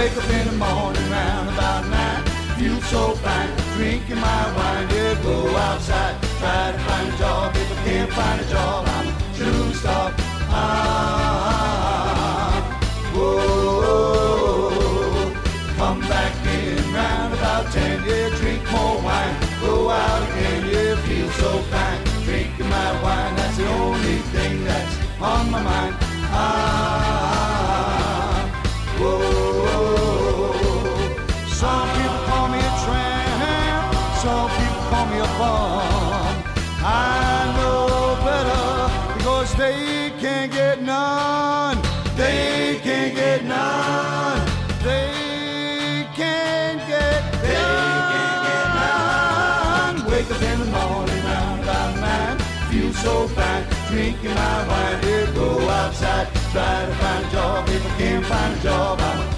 Wake up in the morning round about 9. Feel so fine, drinking my wine. Yeah, go outside, try to find a job. If I can't find a job, I'm a true star. Whoa, come back in round about 10. Yeah, drink more wine, go out again. Yeah, feel so fine, drinking my wine. That's the only thing that's on my mind. Whoa. Some people call me a tramp, some people call me a bum. I know better because they can't get none. They can't get none. They can't get none. Wake up in the morning round about 9. Feel so fine, drinking my wine. Yeah, go outside, try to find a job. If I can't find a job, I'm